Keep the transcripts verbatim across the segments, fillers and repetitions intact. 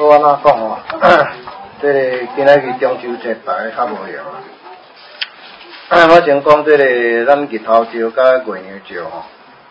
好安怎讲吼？这个今仔日中秋节，大家较无闲啊。我先讲这个咱日头石甲月娘石吼，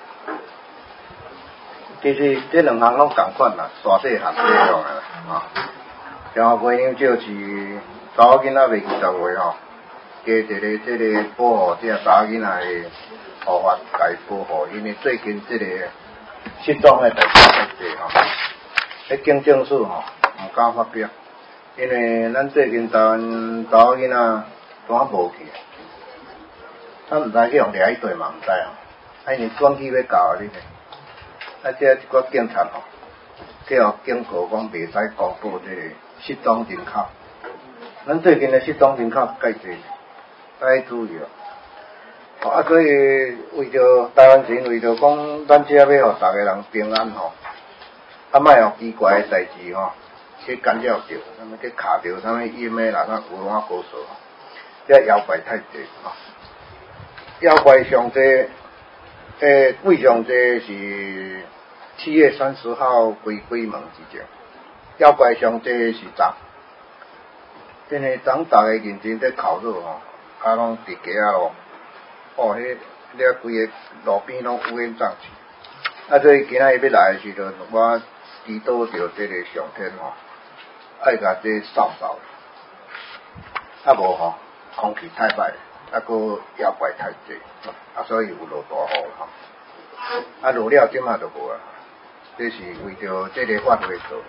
其实这两项拢共款啦，大细项这样的啦啊。然后月娘石是查某囡仔未二十岁吼，加一个这个保护这查某囡仔的护法，甲伊保护，因为最近这个失踪的代志太多吼。迄警政署吼毋敢发表，因为咱最近台湾查某囡仔都啊无去，咱毋知去用掠去对嘛毋知吼，啊因为选举要到啊你咧，啊这一寡警察吼，去互警告讲袂使公布这个失踪人口，咱最近的失踪人口介济，大家注意哦。啊所以为着台湾人为着讲咱遮要互逐个人平安吼。啊，莫有奇怪诶代志吼，去干扰着，什么去卡着什么烟诶啦，那有哪高手，这妖怪太济吼。妖怪上济，诶，贵上济是七月三十号归鬼门之前，妖怪上济是昨，因为昨逐个认真在烤肉吼，啊拢伫街仔咯，哦，迄了规个路边拢乌烟瘴气，啊，所以今仔日要来诶时阵，我。祈祷着这个上天吼，爱甲这扫扫，啊无吼空气太歹，啊个妖怪太济，啊所以有落大雨吼，啊落了即马就无啊，这是为着这个法会做，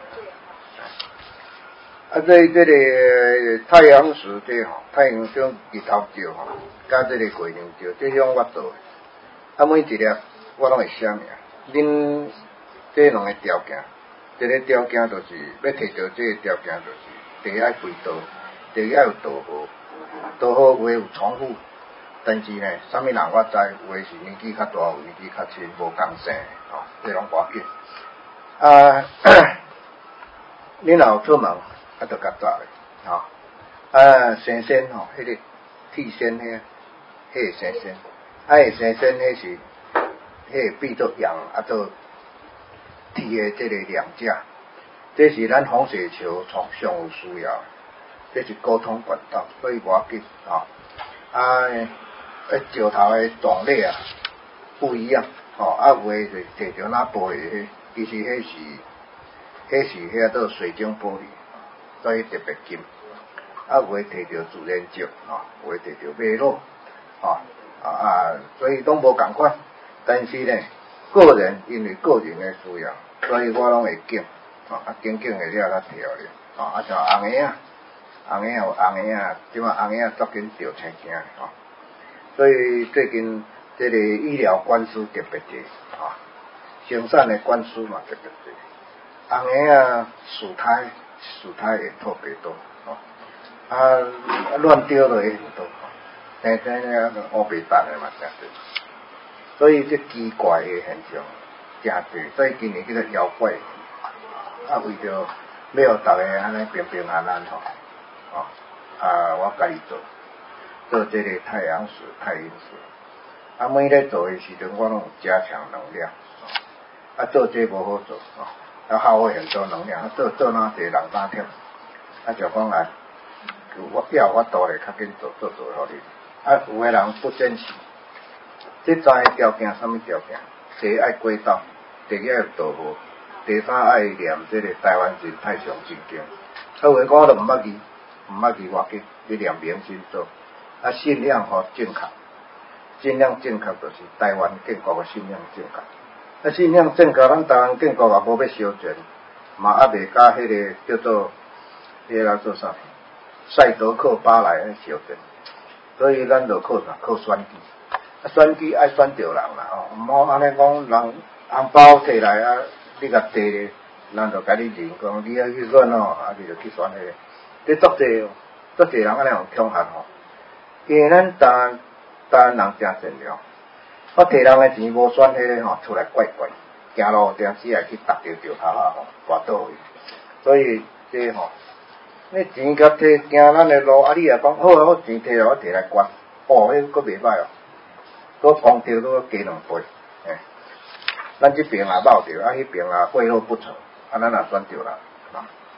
啊这这个太阳石这吼，太阳种日头石吼，甲这个月亮石，这种我做，啊每一粒我拢会写名，恁这两个条件。这个条件就是要摕到这个条件就是第一爱归道，第二要有道好，道好有诶有重复，但是呢，啥物人我知，有诶是年纪较大，有年纪较轻，无共姓吼，这拢无要紧。啊，恁若有出门，啊，着较早咧，吼，啊，生仙吼，迄个替仙遐，迄个生仙，啊，个生仙迄是，迄个变做羊，啊做。铁的这个两架，这是咱红血球从上有需要，这是沟通管道，所以无要紧啊。啊，诶，石头的种类啊不一样，吼、哦，啊有诶就摕着那玻璃，其实迄是迄是遐做水晶玻璃，所以特别金。啊有诶摕着自然石，吼、哦，有诶摕着马路，吼、哦，啊啊，所以拢无共款，但是呢。个人因为个人的需要，所以我拢会拣，吼啊拣拣会了较漂亮，吼啊像红鞋啊，红鞋有红鞋啊，即马红鞋啊足紧着青惊吼，所以最近这个医疗官司特别多，吼，生产的官司嘛特别多，红鞋啊死胎死胎会特别多，吼啊乱丢的也很多，生生个乌白蛋的嘛真多。所以这奇怪的现象真多，所以今年叫做妖怪，啊为着要互逐个安尼平平安安吼，哦啊我家己做做这个太阳石、太阴石，啊每咧做的时阵我拢有加强能量，啊做这无好做，哦啊耗费很多能量，啊做做哪侪人哪忝，啊就讲来，我要我多咧较紧做做做互你，啊有个人不坚持。这三个条件，什么条件？第一爱过道，第二要道好，第三爱念这个台湾人太上真经。啊，有诶讲我都毋捌字，毋捌字我紧，你念明心咒。啊，信仰吼正确，信仰正确就是台湾建国诶信仰正确。啊，信仰正确，咱台湾建国也无要修全，嘛还未甲迄个叫做迄个做啥？赛德克巴莱安修全，所以咱就靠啥？靠选举。啊，选举爱选着人啦吼，毋好安尼讲人红包摕来啊，你甲摕咧，人就甲你认讲你爱去选哦，啊你就去选迄个，这足济哦，足济人安尼互恐吓吼，因为咱台湾台湾人真善良，我摕人诶钱无选迄个吼，出来怪怪，行路定时来去踏着着头啊吼，跋倒去，所以这吼，你钱甲摕行咱诶路，啊你也讲好啊，我钱摕来我摕来管，哦，迄个佫袂歹哦。我讲着都加两倍，诶，咱这边也闹着，啊，迄边也贿赂不成，啊，咱也选着啦，啊，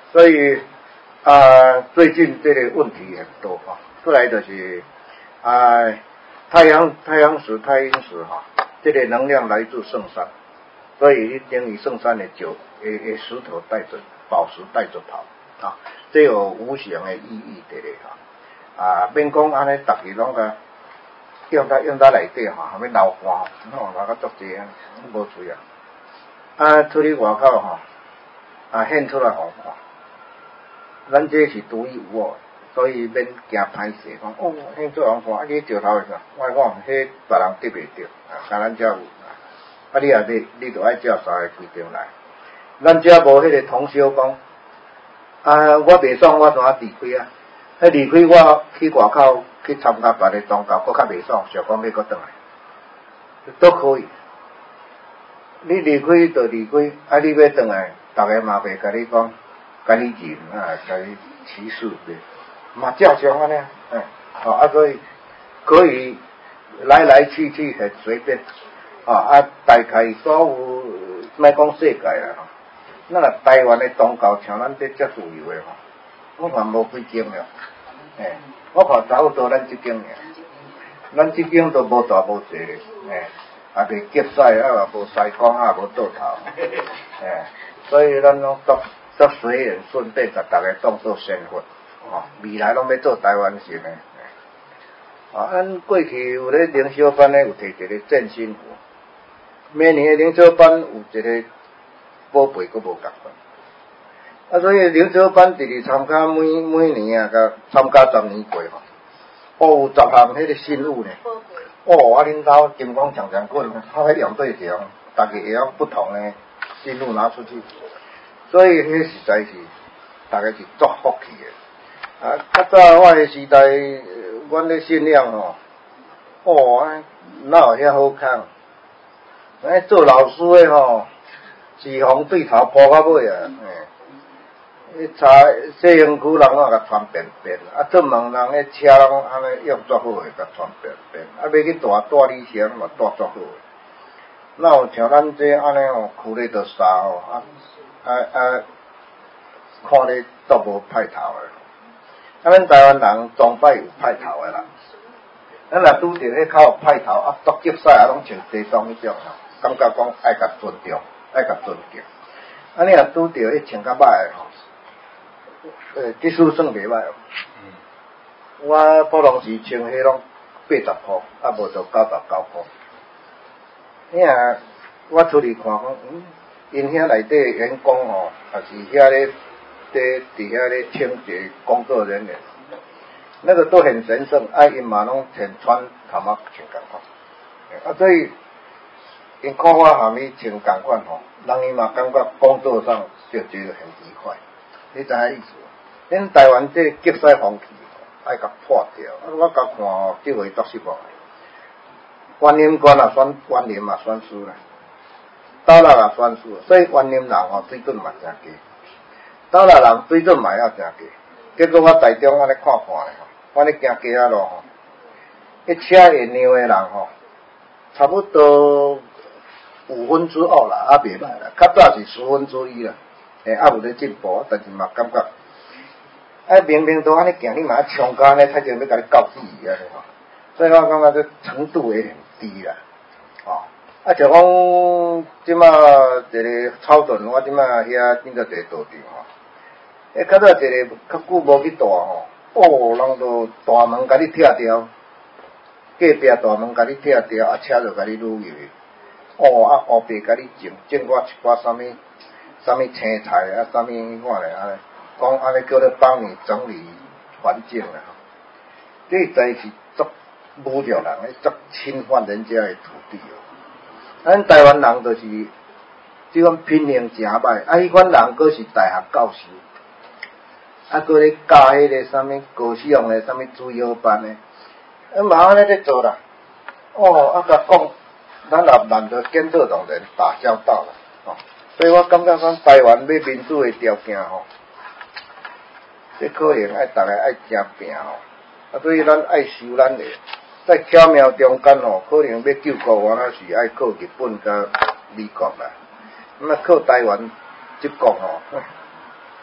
所以啊、呃，最近这个问题很多哈。过来就是啊、呃，太阳太阳石、太阴石哈，这个能量来自圣山，所以你等于圣山的酒，诶诶石头带着宝石带着跑啊，这有无形的意义在咧哈。啊，免讲安尼，逐个拢个用在用在内底哈，后面流汗，吼，流个足济啊，无需要。啊，出去外口吼，啊现出来红花，咱这是独一无二，所以免惊歹势，讲哦现出红花，啊你石头是啥？我讲，迄别人得袂着，啊，甲咱遮有，啊你也得你着爱照三个规定来。咱遮无迄个通宵讲，啊我袂爽，我怎啊离开啊？迄离开我去外口去参加别个宗教，搁较袂爽，想讲要搁转来，都可以。你离开就离开，啊！你要转来，大家嘛袂甲你讲，甲你认啊，甲你歧视的，嘛照常安尼，嗯，好啊，所以可以来来去去很随便，啊啊，大概所有莫讲世界啦，咱若台湾的宗教像咱这遮自由的吼，我看无几间了，诶，我看差不多咱即间尔，咱即间都无大无细咧，诶。啊，袂结屎，啊也无西光，啊无倒头，诶，所以咱拢足足随缘顺便，甲大家当做生活，哦，未来拢要做台湾省诶，啊，咱过去有咧灵修班咧，有摕一个振兴符，每年诶灵修班有一个宝贝，佫无共款，啊，所以灵修班直直参加每每年啊，甲参加十年过吼，哦，有十项迄个新物呢。哦，啊，恁兜金光强强棍，他迄两对条，大家会晓不同的新路拿出去，所以迄实在是大家是足福气的。啊，较早我的时代，阮咧信仰吼，哦，啊，哪有遐好康？哎，做老师的吼，是风对头扑到尾啊，嘿，迄查西营区人拢甲传遍遍，啊，出门人迄车拢安尼用足好诶，甲传遍遍，啊，要去大大理城嘛大足好诶。哪有像咱这安尼吼，去咧着沙吼，啊啊啊，看咧足无派头诶。啊，咱台湾人总摆有派头诶啦，咱若拄着迄较有派头啊，足急屎啊，拢穿西装迄种吼，感觉讲爱甲尊重，爱甲尊敬。啊，你若拄着迄穿较歹诶吼。诶，技术算袂歹哦。我普通时穿迄拢八十箍，啊无就九十九箍。你啊，我出去看讲，嗯，因遐内底员工吼，也是遐咧，伫伫遐咧清洁工作人员，那个都很神圣，啊，因嘛拢穿穿头毛穿共款。啊，所以因看我下面穿共款吼，人伊嘛感觉工作上就觉得很愉快。你知影意思？恁台湾这急屎风气，爱甲破掉。啊，我甲看吼，即回足失望。观念观也选观念嘛选输啦，斗内也选输，所以观念人吼水准嘛真低，斗内人水准嘛也真低。结果我台中我咧看看咧吼，我咧行街仔路吼，迄车会让诶人吼，差不多五分之二啦，啊袂歹啦，较早是十分之一啦。诶，啊有咧进步，但是嘛感觉，啊明明都安尼行，你嘛冲甲安尼，太前要甲你告死安尼吼，所以我感觉这程度会很低啦，哦，啊像讲即马一个草屯，我即马遐见到一个道场吼，迄较早一个较久无去大吼，哦，人都大门甲你拆掉，隔壁大门甲你拆掉，啊车就甲你撸入去，哦，啊后壁甲你种种我一寡啥物。啥物青菜啊，啥物我咧安尼，讲安尼叫你帮你整理环境啦，这真是足侮辱人，足侵犯人家的土地哦。咱台湾人就是即款品行诚歹，啊，迄款人佫是大学教师，啊，佫咧教迄个啥物高尚的啥物主要班的，啊，嘛安尼咧做啦。哦，啊，甲讲，咱也难得跟这种人打交道啦，哦。所以我感觉讲台湾要民主的条件吼，这可能爱大家爱真拼吼，啊，所以咱爱修咱的，在巧妙中间吼，可能要救国我那是爱靠日本甲美国啦，那靠台湾这国吼，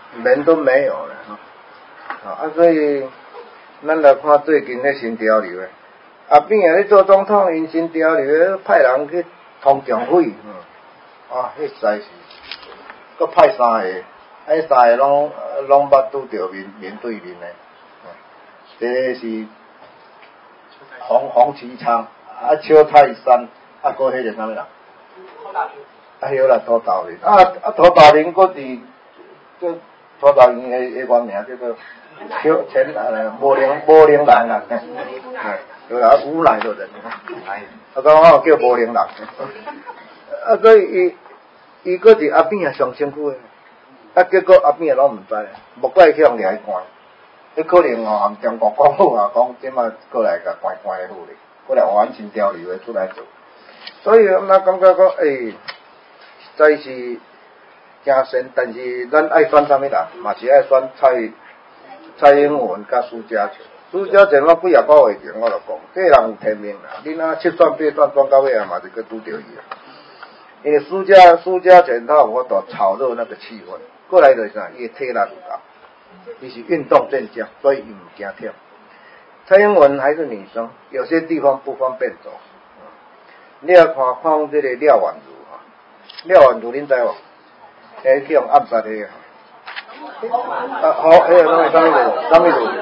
门都没有了哈。啊，所以咱来看最近迄新潮流诶，阿扁啊咧做总统，因新潮流派人去通江会，嗯，啊，迄实在是，佮派三个，迄三个拢拢捌拄着面面对面诶，第一是洪洪启昌，啊，邱泰山，啊，搁迄个啥物人？啊，迄个啦，涂道林，啊啊，涂道林搁伫，叫涂道林诶诶原名叫做邱前呃无灵无灵人啊，嘿，对啦，无赖的人，啊，讲我叫无灵人，啊，所以伊伊搁伫阿扁啊上身躯诶，啊，结果阿扁拢毋知，无怪去互掠去关，迄可能哦，含中国政府啊讲，即摆过来甲关关诶好咧，过来完全调流诶出来做，所以咱感觉讲，诶、欸。实在是诚神，但是咱爱选啥物人，嘛是爱选蔡蔡英文甲苏嘉全。苏嘉全我几啊个月前我就讲，这个人有天命啦，你若七选八选选到尾啊，嘛是去拄着伊啊。因为苏嘉苏嘉全他有法度炒热那个气氛，过来就是啥，伊体力有够，伊是运动健将，所以伊毋惊跳。蔡英文还是女生，有些地方不方便走。嗯、你要看看这个廖婉如。廖婉如恁知无？诶，去用暗杀的啊！啊，好，迄个啥物啥物路？啥物路？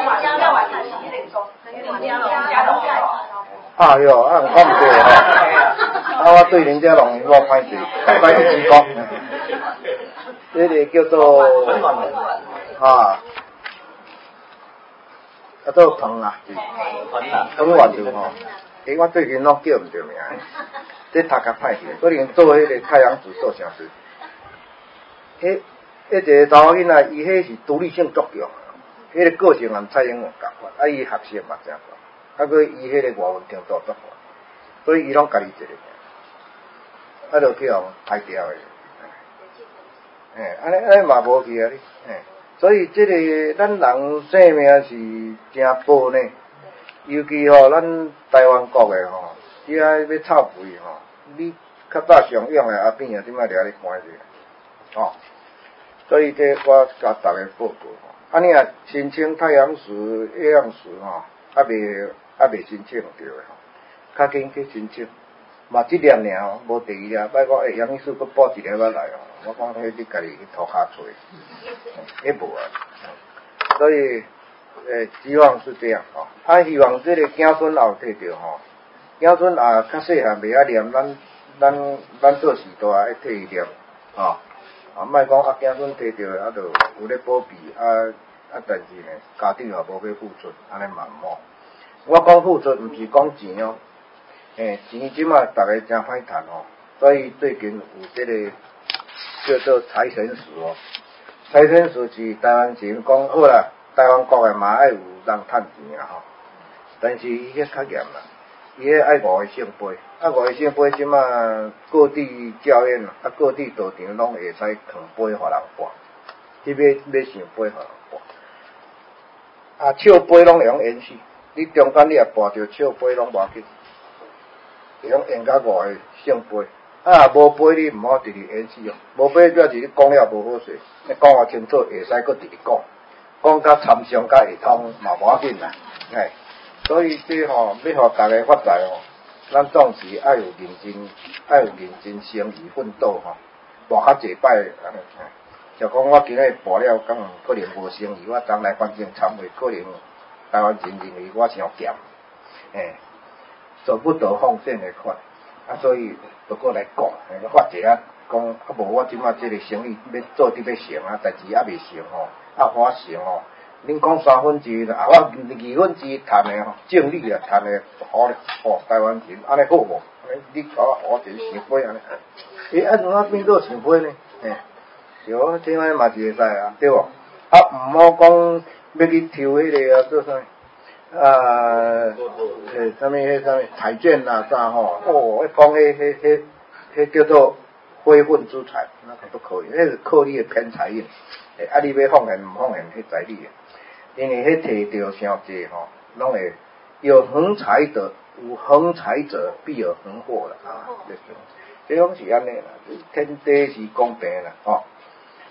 啊哟，啊，我毋对吼，啊，我对林佳龙我歹势，歹一起讲。这个叫做啊，叫做彭啊，彭婉如吼。诶，我最近拢叫毋着名。这读较歹势，可能做迄个太阳指数上是，迄迄一个查某囡仔，伊迄是独立性足强，迄个个性含蔡英文共款，啊伊学习嘛真高，啊佮伊迄个外文程度足高，所以伊拢家己一个，啊就去互排掉诶，诶，安尼安尼嘛无去啊你，诶，所以这个咱人生命是真宝呢，尤其吼咱台湾国诶吼，伊啊要臭肥吼。你较早上用诶阿扁啊，即摆掠咧关者，哦，所以这我甲大家报告吼，啊你啊申请太阳石、液氧石吼，还未还未申请着诶吼，较紧去申請，嘛即粒尔吼，无第二粒，摆讲诶杨医师佫补一粒仔来哦，我讲迄你家己去涂骹找，迄无啊，所以诶希望是这样吼，啊希望这个囝孙也有摕着吼。囝孙也较细汉袂晓念，咱咱咱做时代爱摕伊念，吼，啊，莫讲啊囝孙摕着啊，就有咧保庇啊啊，但是呢，家长也无去付出，安尼嘛毋好。我讲付出，毋是讲钱哦，诶，钱即马逐个真歹趁哦，所以最近有即个叫做财神石哦，财神石是台湾钱讲好啦，台湾国诶嘛爱有人趁钱啊吼，但是伊迄较严啦。伊迄爱五个圣杯，啊五个圣杯即马各地教院啊，各地道场拢会使藏杯互人拔，你要要想杯互人拔，啊笑杯拢会用演戏，你中间你也拔着笑杯拢无要紧，会用演甲五个圣杯，啊无杯你毋好直直演戏哦，无杯表示你讲了无好势，你讲啊清楚会使搁直直讲，讲甲参详甲会通嘛无要紧啦，哎。所以这吼、哦、要互大家发财哦，咱总是爱有认真，爱有认真生意奋斗吼，跋较济摆安尼。就讲我今日跋了，敢可能无生意，我昨来反正参会，可能台湾人认为我伤咸，诶，做不得奉献的款，啊，所以就过来讲，发一下讲，啊无我即马即个生意要做得要成啊，代志还未成吼，啊我成吼。恁讲三分之一啦，啊，我二分之一趁的吼，正理啦，趁的好咧，哦，台湾人安尼好无？安尼你甲我互一个圣杯安尼，诶，啊，怎啊变做圣杯呢？嘿，对啊，这摆嘛是会使啊，对无？啊，毋好讲要去抽迄个啊，做啥？啊，诶，啥物迄啥物彩券啊，啥吼？哦，一讲迄迄迄迄叫做非分之财，那可不可以？迄是靠你的偏财运，诶，啊，你要奉献毋奉献，迄在你的。因为迄摕着伤济吼，拢会有横财者，有横财者必有横祸啦啊！这种，这种是安尼啦，天地是公平啦吼。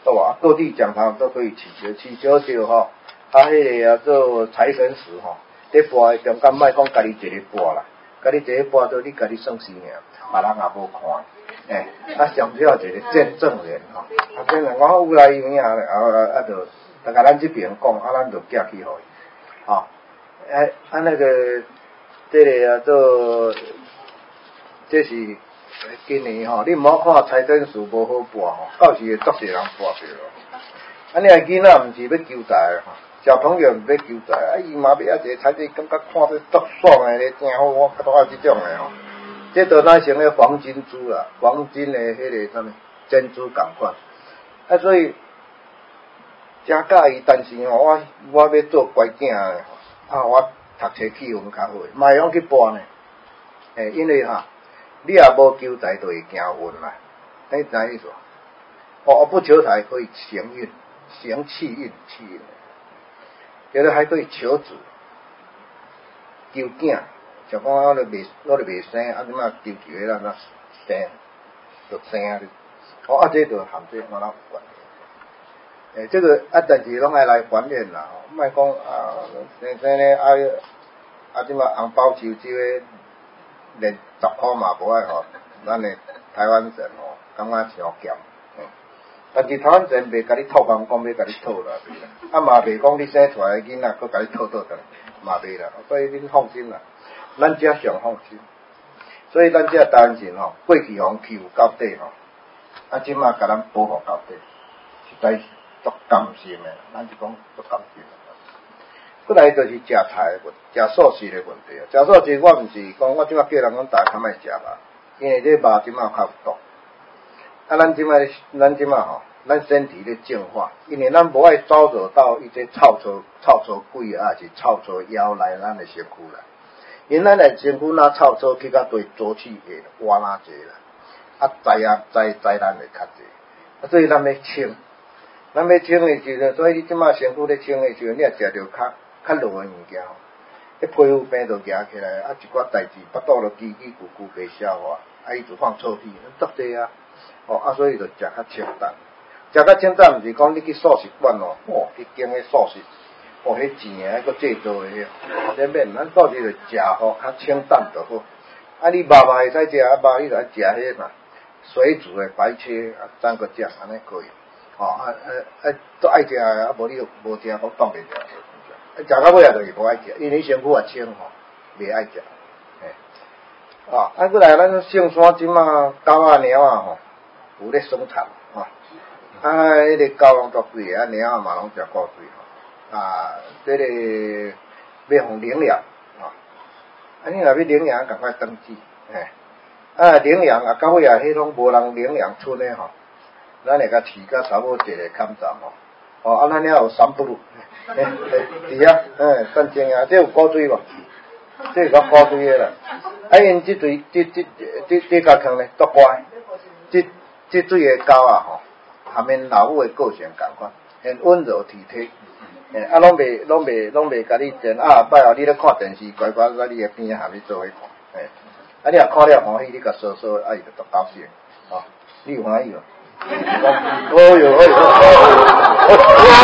对吧？各地讲堂都可以祈求，祈求就吼，啊，迄个啊做财神石吼，咧播诶中间莫讲家己一个播啦，家己一个播到你家己算死命，别人也无看，诶、欸，啊上少一个见证人吼，啊，见证我有来有影咧，啊啊啊就，大家咱这边讲，啊咱就寄去互伊，吼，诶、啊，啊那个，这个啊做，这是。今年吼，你毋好看财政事无好拨吼，到时会足侪人拨着咯。啊，你啊囡仔毋是要求财吼，小朋友毋要求财，啊伊嘛要啊一个财政，感觉看着足爽诶咧，真好，我较多爱即种诶吼。这都咱成咧黄金珠啦，黄金诶迄个啥物珍珠共款。啊，所以真介意，但是吼，我我要做乖囝诶吼，啊，我读册气氛较好，嘛会用去拨呢。诶，因为哈。你也无求财，就会行运啦。你知意思？哦，不求财可以行运，行气运，气运。有的还可以求子，求囝。像讲我咧未，我咧未生，啊，即马求求个咱那生，就生啊！哦，啊，这就含这我那有关系。诶，这个啊，但是拢爱来还愿啦，吼，莫讲啊，生生咧啊啊，即马红包收少个。连十箍嘛无爱吼，咱诶台湾人吼，感觉伤咸，嗯。但是台湾人袂甲你套讲讲要甲你套啦，啊嘛袂讲你生出来诶囡仔佫甲你套倒转，嘛袂啦，所以恁放心啦，咱遮上放心。所以咱遮台湾人吼，过去互欺负到底吼，啊即马甲咱保护到底，实在是足甘心诶，咱是讲足甘心。过来就是食菜诶问，食素食诶问题啊。食素食我毋是讲，我即马叫人讲大家较莫食肉，因为这肉即马较有毒。啊，咱即马咱即马吼，咱身体咧净化，因为咱无爱招惹到一些臭臭臭臭鬼啊，是臭臭妖来咱诶身躯啦。因咱诶身躯若臭臭去到对浊气会活哪济啦，啊灾啊灾灾难会较济，啊所以咱要清，咱要清诶时阵，所以你即马身躯咧清诶时阵，你也食着较。较落诶物件吼，迄皮肤病就夹起来，啊一寡代志腹肚就叽叽咕咕袂消化，啊伊就放臭屁，足济啊，哦啊所以就食较清淡，食较清淡毋是讲你去素食馆哦，哦去拣迄素食，哦迄钱诶，迄个制作诶，这免，咱到时就食吼较清淡就好。啊你肉嘛会使食，啊肉你就爱食迄嘛，水煮诶白切，啊蘸个酱安尼可以，哦啊啊啊都爱食啊，啊无你就无食，我当袂食。食到尾啊，就是无爱食，因为身躯也清吼，袂爱食。诶，啊，啊，过来咱圣山即马狗仔猫仔吼，有咧生产吼，啊，迄个狗拢足水，啊，猫仔嘛拢食够水吼，啊，这个要互领养，啊，啊，你若要领养，赶快登记，诶，啊，领养啊，到尾啊，迄种无人领养村诶吼，咱会甲饲甲差不多一个坎站吼。哦，啊，咱遐有三不路，诶诶，伫遐，诶，真正啊，这有古水无？这有个古水诶啦。啊，因即水，即即即即家坑咧，足乖。即即水诶狗啊吼，含因老母诶个性共款，很温柔体贴。诶，啊，拢袂拢袂拢袂甲你争啊！摆后你咧看电视，乖乖在你诶边仔下面做伙看。诶，啊，你若看了欢喜，你甲说说，啊，伊就足高兴。哦，你有欢喜无？哦哟哦哟哦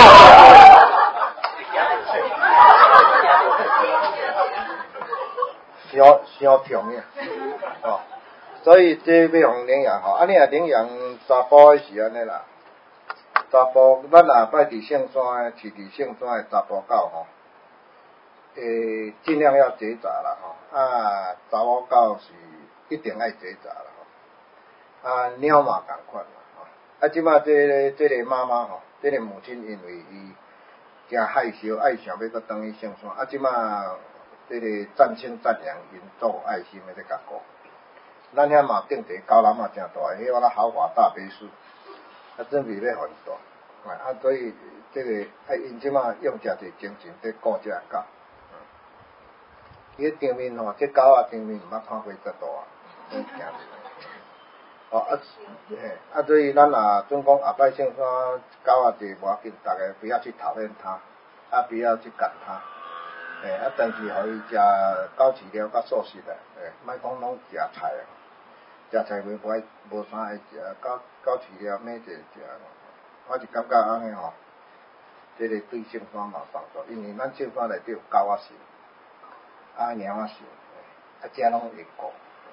哟，伤伤痛呀！哦，所以这要用领养吼，啊，你若领养查甫诶是安尼啦，查甫咱若摆伫圣山诶，饲伫圣山诶查甫狗吼，诶，尽量要结扎啦吼，啊，查某狗是一定爱结扎啦吼，啊，猫嘛共款啦。啊，即马这个这个妈妈吼，这个母亲因为伊真害羞，爱想要搁转去圣山，啊，即马这个赞清赞扬因做爱心的咧甲顾，咱遐嘛顶地高栏嘛真大，迄个豪华大别墅，啊，准备要互因住，啊，所以这个啊，因即马用诚侪精神在顾这狗，嗯，伊顶面吼，这狗仔顶面毋捌看过遮大啊，真惊死。哦啊，嘿，啊所以咱若总讲后摆圣山狗仔侪无要紧，大家不要去讨厌它，啊不要去赶它，诶啊但是互伊食狗饲料甲素食诶，诶，莫讲拢食菜啊，食菜袂无爱无啥爱食，狗狗饲料每一个食， 我是感觉安尼吼，这个对性山嘛有帮助，因为咱性山内底有狗仔树、啊猫仔树，啊遮拢会顾。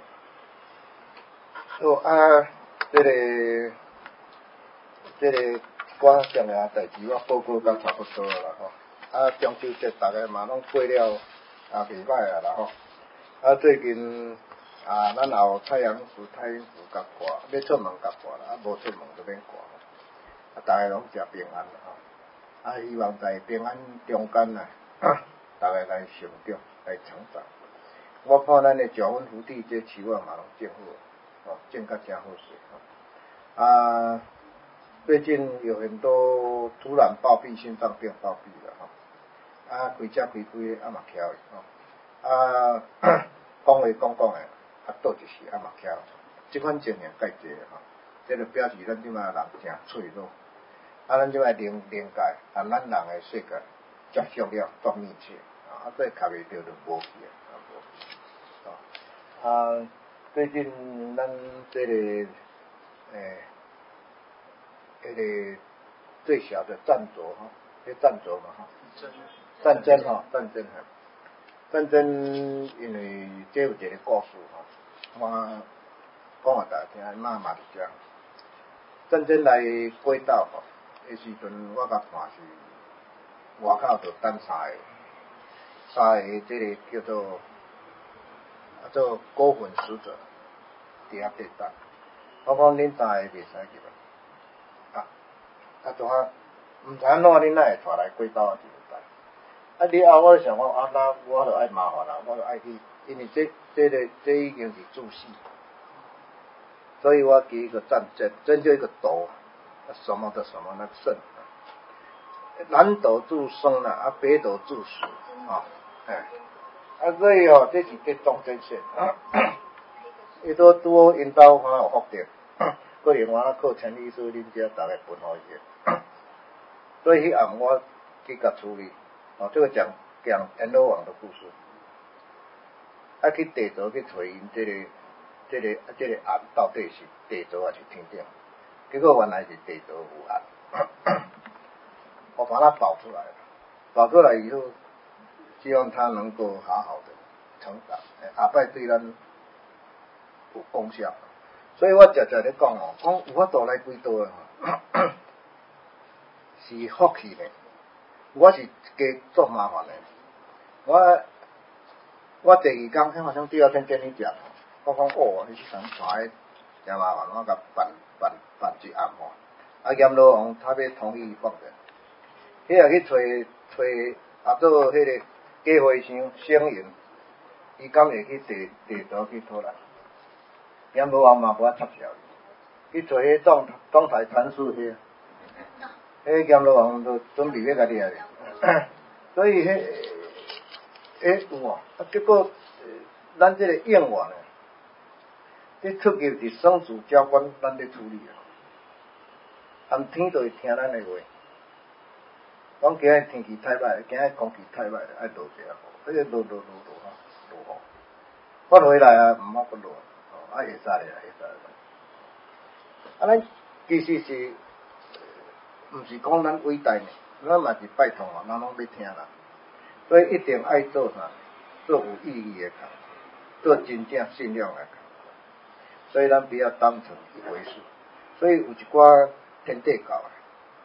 哦啊，这个这个我上下代志我报告到差不多啦吼。啊，中秋节大家嘛拢过了，也袂歹啊啦吼。啊，最近啊，咱也有太阳树、太阳树甲挂，要出门甲挂啦，啊无出门就免挂。啊，大家拢食平安啦吼。啊，希望在平安中间啊，大家来成长，来成长。我看咱的九分福地这树啊嘛拢种好，哦，种甲真好势吼。啊，最近有很多突然暴毙、心脏病暴毙了吼。啊，开车开开的啊嘛巧的吼。啊，讲话讲讲的，啊倒一时啊嘛巧。即款情形介济吼，这就表示咱即摆人诚脆弱。啊，咱即摆灵灵界，啊，咱人的世界接触了足密切，啊，再卡袂着就无去啊，无去。啊，最近咱这个诶，迄、那个最小的战卓哈，迄战卓嘛哈，战争哈，战争哈，战争，因为这有一个故事哈，我讲互大家听，嘛嘛是这。战争来过岛吼，迄时阵我甲看是外口就等三个，三个这个叫做啊做孤魂使者，伫遐对等。我讲恁三个袂使入来，啊啊怎啊，毋知影怎恁哪会带来过岛啊？啊！了后我想讲啊，那我就爱麻烦啦，我就爱去，因为这这个这已经是注释，所以我给一个战争，真就一个斗，什么的什么那个胜，南斗注生啦，啊北斗注死啊，哎，啊所以哦，这是在中间线，伊都拄好因兜还有福电，个另外靠陈律师恁遮大概分好些，所以迄暗我去甲处理。哦，这个讲讲阎罗王的故事，啊去地图去找因这个这个啊这个案到底是地图还是天顶？结果原来是地图有案，我把它保出来了，保出来以后，希望他能够好好的成长，下摆对咱有功效。所以我常常咧讲哦，讲有法度来几道啊，是福气呢。我是加做麻烦的，我我第二天好像第二天跟你讲，我讲哦，你是想带真麻烦，我甲办办办一案吼，啊阎罗王他要同意放的，迄个去找找啊做迄个家伙箱省银，伊敢会去地地图去讨来，阎罗王嘛无法插销，去找迄总总裁传书迄。迄阎罗王都准备要甲你啊，所以迄迄有啊，啊结果咱这个应援呢，这出去是省主交管咱咧处理啊，暗天就会听咱的话，讲今日天气太歹，今日空气太歹，爱落一下雨，迄个落落落落哈，落雨，我回来啊，毋好不落，哦，啊会使咧，会使咧，啊咱其实是。毋是讲咱伟大呢，咱嘛是拜托哦，咱拢要听啦。所以一定爱做啥，做有意义的工，做真正信用的工。所以咱不要当成一回事。所以有一寡天地教的，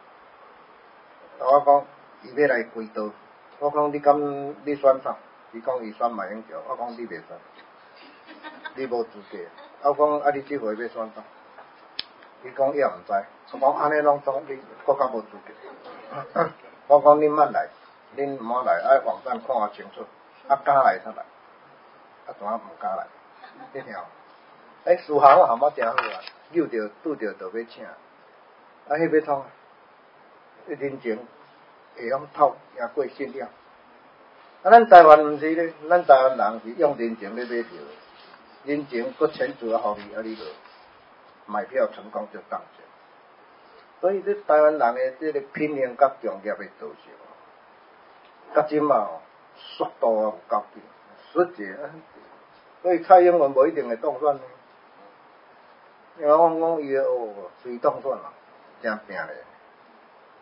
我讲伊要来归道，我讲你敢你选啥？伊讲伊选马英九，我讲你袂选，你无资格。我讲啊，你即回要选啥？伊讲伊也毋知，我讲安尼拢总你国较无资格。我讲恁莫来，恁毋好来，爱网站看下清楚，啊敢来才来，啊怎啊毋敢来？你听？诶，苏杭我含我诚好啊，拗着拄着就要请，啊迄要创，人情会晓透赢过信用。啊，咱台湾毋是咧，咱台湾人是用人情咧买票，人情搁钱主要互你，啊你就买票成功就当选。所以这台湾人的这个品行甲专业的造就，甲即嘛哦，速度啊有够紧，实际啊，所以蔡英文无一定会当选呢。因为我讲伊哦，随当选啦，真拼咧。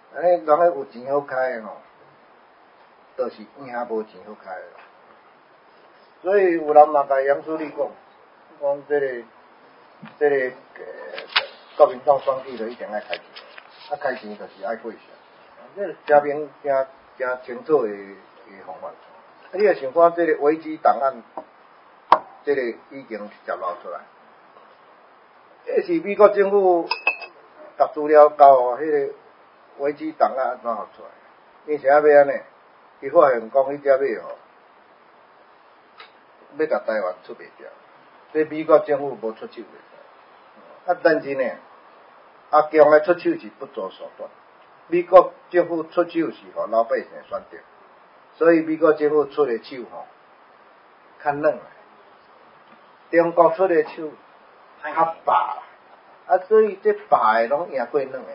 安尼人咧有钱好开诶吼，倒是有影无钱好开诶。所以有人嘛甲杨书记讲，讲这个这个呃国民党选举就一定爱开钱，啊开钱就是爱过钱，这证明真真清楚诶诶方法。啊，你若想看这个危机档案，这个已经揭露出来，迄是美国政府把资料交互迄个危机档案安怎互出来？因啥要安尼？伊发现讲迄只马吼，要甲台湾出袂掉，这美国政府无出手袂掉。啊，但是呢，阿强诶出手是不择手段，美国政府出手是互老百姓选择，所以美国政府出诶手吼较软，中国出诶手较拔，啊，所以这拔诶拢赢过软诶。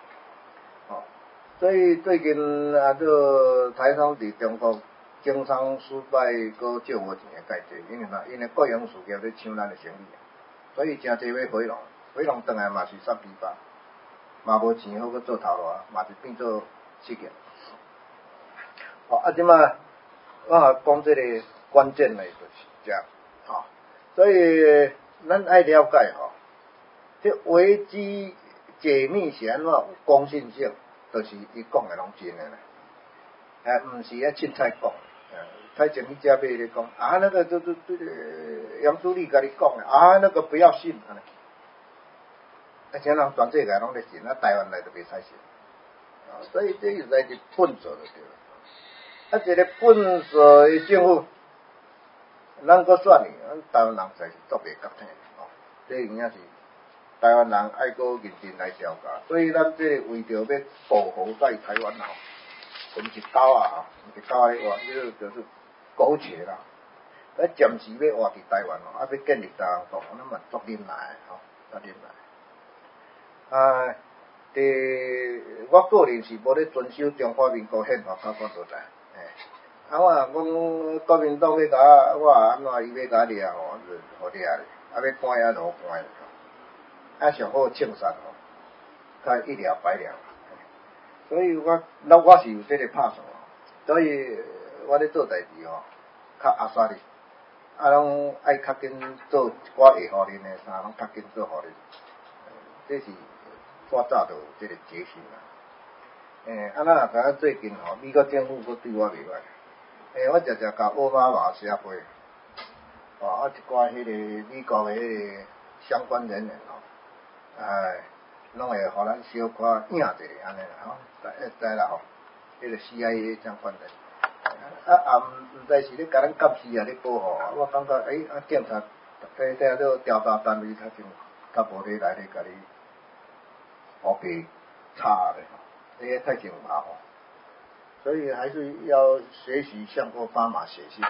所以最近啊，这台商伫中国经商失败，搁借无钱诶介济，因为啥？因为国营事业咧抢咱诶生意，所以真济要回笼，回笼转来嘛是杀猪巴，嘛无钱好搁做头路，嘛是变做失业。哦，啊，即马我啊讲这个关键诶就是这，吼、哦，所以咱爱了解吼、哦，这危机解密是安怎有公信性？就是伊讲诶拢真诶啦，诶，毋是啊凊彩讲，诶，太前迄只马咧讲啊，那个都都对杨书记甲你讲诶，啊，那个不要信安尼，啊，像人全世界拢咧信，啊，台湾来就袂使信，啊，所以这实在是笨拙就对了，啊，一个笨拙诶政府，咱搁选伊，咱台湾人实在是做袂到体，哦，这真正是。台湾人爱搁认真来调查，所以咱这个为着要保护在台湾吼，毋是狗啊，毋是狗咧活，这个就是苟且啦。咱暂时要活伫台湾吼，啊要建立大行动，咱嘛足忍耐吼，足忍耐。啊，第我个人是无咧遵守中华民国宪法甲法律啦，诶，啊我讲国民党要甲我安怎伊要甲掠吼，就互掠咧，啊要关也就关咧。啊，上好青山吼，较一了百了，所以我那我是有这个拍算，所以我咧做代志吼，较阿萨哩，啊拢爱较紧做一寡会互恁诶啥，拢较紧做互恁，这是我早就有这个决心啦。诶，啊咱若知影最近吼，美国政府佫对我袂歹，诶，我直直甲奥巴马写批，哦，啊一寡迄个美国诶迄个相关人员吼。哎，拢会互咱小可影一下安尼啦吼，会知啦吼，迄个 C I A 相关的，啊啊毋毋知是咧甲咱监视啊咧保护啊，我感觉诶啊警察，诶即个调查单位较像较无咧来咧甲你黑白查咧吼，这个太像麻烦，所以还是要学习向奥巴马写信。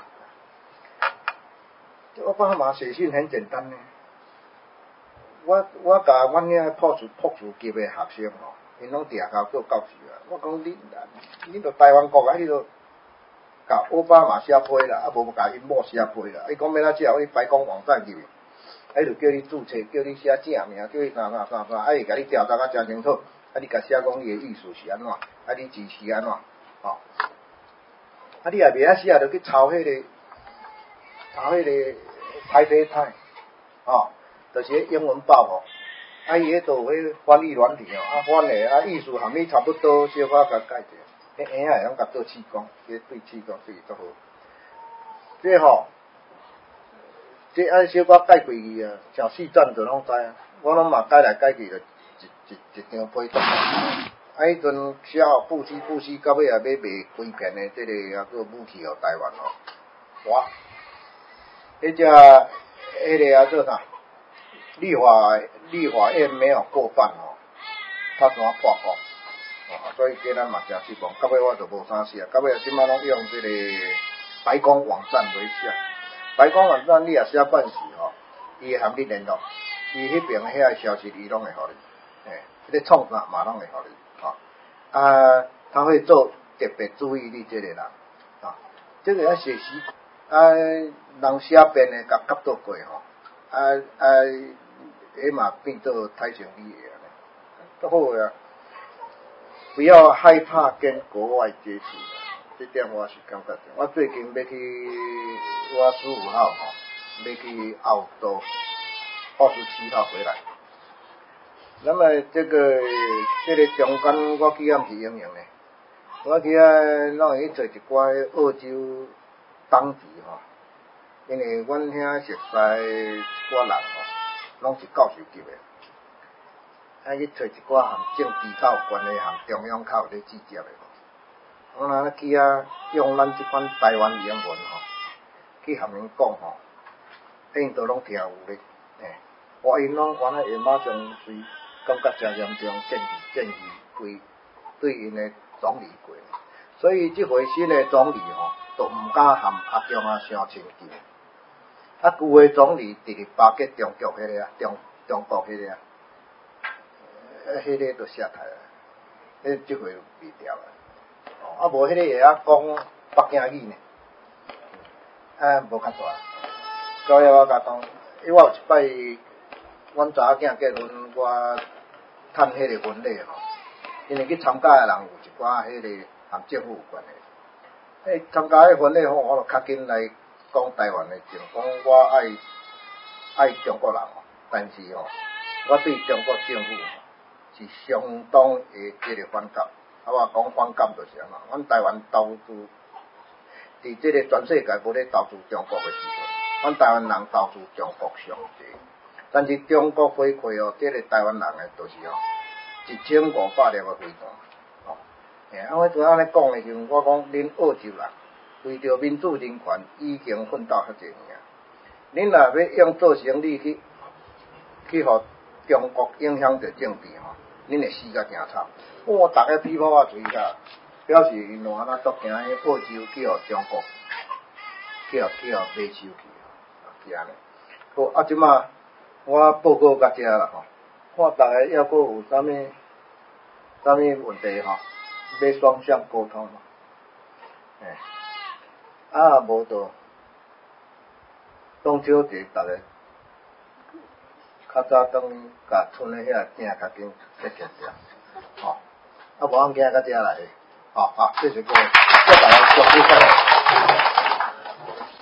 奥巴马写信很简单呢。我我甲阮遐博士博士级诶学生吼，因拢伫学校做教授啊。我讲你，你著台湾国啊，你著甲奥巴马写批啦，啊无甲因某写批啦。伊讲要哪写，我去白宫网站入去，啊伊著叫你注册，叫你写正名，叫你啥啥啥啥，啊伊甲你调查甲真清楚，啊你甲写讲伊诶意思是安怎，啊你支持安怎，吼，啊你也袂晓写，著去抄迄个，抄迄个台北泰，吼。就是迄英文报吼，啊伊迄度迄翻译软体吼，啊翻诶啊意思含义差不多，小可甲解者，迄婴仔会晓甲做试讲，迄对试讲对足好。这吼，这按小可解开去啊，像四站就拢知啊，我拢嘛解来解去就一一一张批档。啊迄阵写互布希布希到尾也要卖几片诶，这个啊做武器互台湾吼，哇，迄只迄个啊做啥？立法立法院没有过半哦，他怎么破功？哦，所以叫咱嘛真失望。到尾我就无啥写，到尾即摆拢用这个白宫网站为写。白宫网站你也写办事吼，伊会含你联络，伊迄边遐个消息伊拢会互你，诶，你创啥嘛拢会互你，吼、哦。啊，他会做特别注意你这个人，啊、哦，这个要学习。啊，人写编的甲夹倒过吼，啊啊。迄嘛变做太上理诶，足好诶啊！ 不要害怕跟国外接触，这点我是感觉。我最近要去，我十五号吼，要去澳洲，二十七号回来。那么这个这个中间我去暗是应用的，我去啊，拢会去做一寡澳洲当地吼，因为阮遐熟悉一寡人吼，拢是教授级的。啊，去找一寡和政治较有关的，和中央较有咧直接的吼。我若去啊，用咱即款台湾英文吼，去和因讲吼，因都拢听有咧。诶，我因拢原来会马上随感觉真严重，建议建议对对因的总理过。所以即回新的总理吼，都毋敢和阿中啊相亲近。啊，旧的总理直直巴结中国迄个啊，中中国迄个啊。啊，迄个都下台啊，迄即回未调啊。啊，无迄个会晓讲北京语呢，啊，无较大。所以我甲讲，伊我有一摆，阮查某囝结婚，我趁迄个婚礼吼，因为去参加的人有一寡迄个和政府有关的。诶，参加迄婚礼吼，我就较紧来讲台湾的情况，我爱爱中国人吼，但是吼，我对中国政府。是相当的这个反感，啊，我讲反感就是安怎，阮台湾投资，伫这个全世界无咧投资中国的时阵，阮台湾人投资中国上济，但是中国回馈哦，这个台湾人的就是哦，一千五百粒的飞弹，哦，诶，啊，我拄仔咧讲的时阵，我讲恁澳洲人为着民主人权已经奋斗遐济年，恁若要用做生意去去互中國影響着政治吼，恁會死甲驚慘。我逐個批判我嘴甲，表示因安怎足驚迄澳洲去互中國，去互去互買收去，是安尼。好，啊，即馬我報告到遮啦吼，看逐個還佫有啥物啥物問題吼，要雙向溝通嘛。誒，啊無就中秋節逐個。较早當甲村的遐囝較緊結結掉，吼，啊無咱今仔到遮來，吼，好，謝謝各位，謝大家，祝福大家。